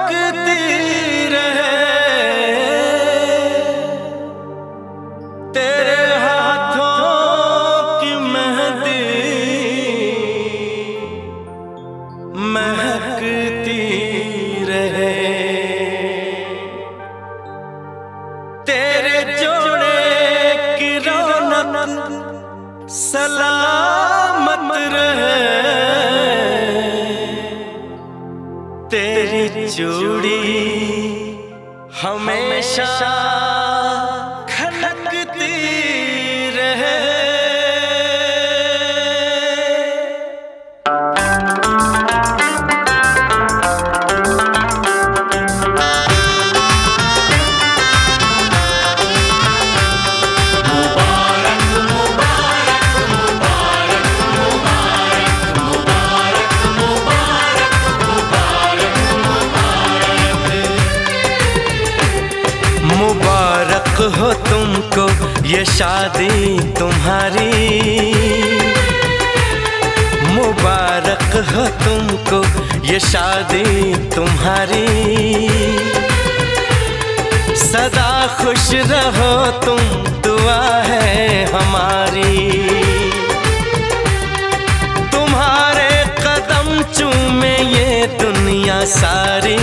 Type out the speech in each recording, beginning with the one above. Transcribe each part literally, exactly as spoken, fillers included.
चमकती रहे, तेरे हाथों की मेहंदी महकती रहे, तेरे जोड़े की रौनक सलामत रहे, तेरी चूड़ी हमेशा खनकती रहे। मुबारक हो तुमको ये शादी तुम्हारी, मुबारक हो तुमको ये शादी तुम्हारी, सदा खुश रहो तुम दुआ है हमारी, तुम्हारे कदम चूमे ये दुनिया सारी,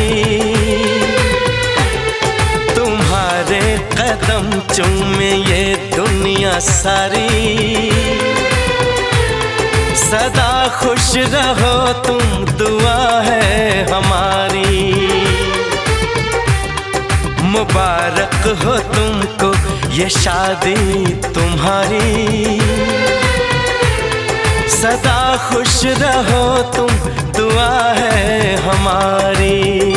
तुम्हारे कदम चूमे ये दुनिया सारी, सदा खुश रहो तुम दुआ है हमारी, मुबारक हो तुमको ये शादी तुम्हारी, सदा खुश रहो तुम दुआ है हमारी।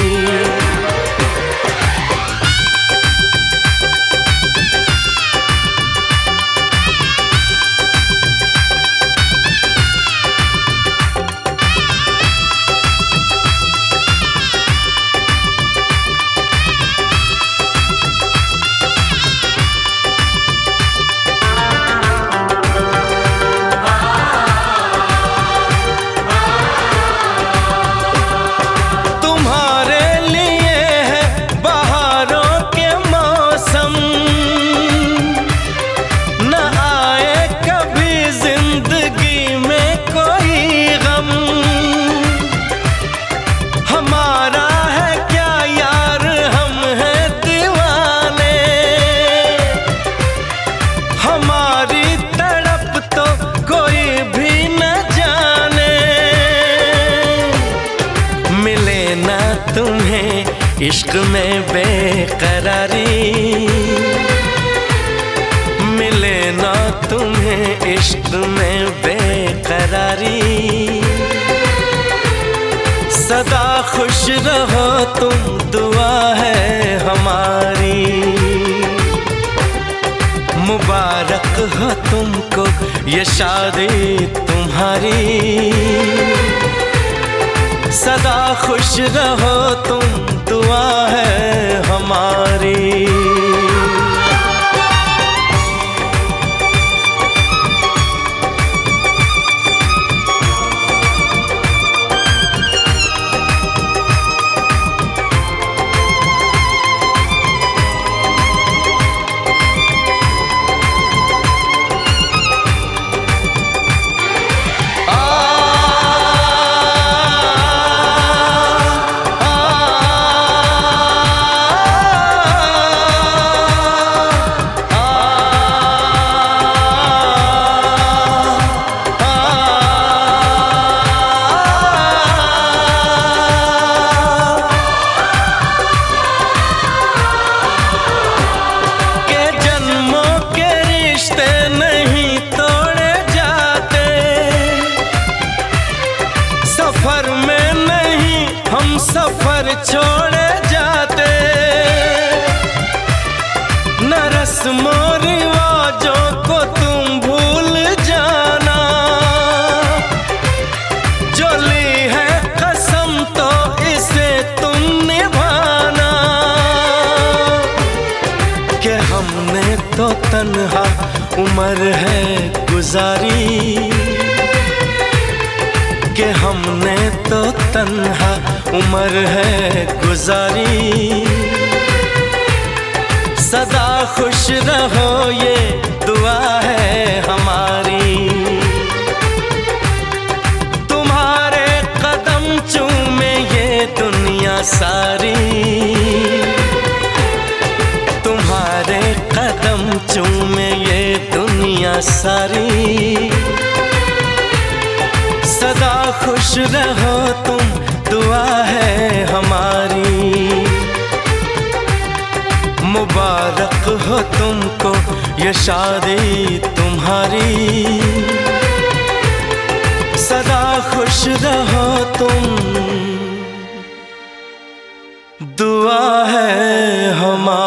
तुम्हें इश्क में बेकरारी मिले ना, तुम्हें इश्क में बेकरारी, सदा खुश रहो तुम दुआ है हमारी, मुबारक हो तुमको ये शादी तुम्हारी, सदा खुश रहो तुम दुआ है हमारी। सफर छोड़े जाते न रस्मों रिवाजों को तुम भूल जाना, जो ली है कसम तो इसे तुम निभाना, कि हमने तो तन्हा उम्र है गुजारी, कि हमने तो तन्हा उम्र है गुजारी। सदा खुश रहो ये दुआ है हमारी। तुम्हारे कदम चूमे ये दुनिया सारी। तुम्हारे कदम चूमे ये दुनिया सारी। सदा खुश रहो तुम दुआ है हमारी। मुबारक हो तुमको ये शादी तुम्हारी। सदा खुश रहो तुम दुआ है हमारी।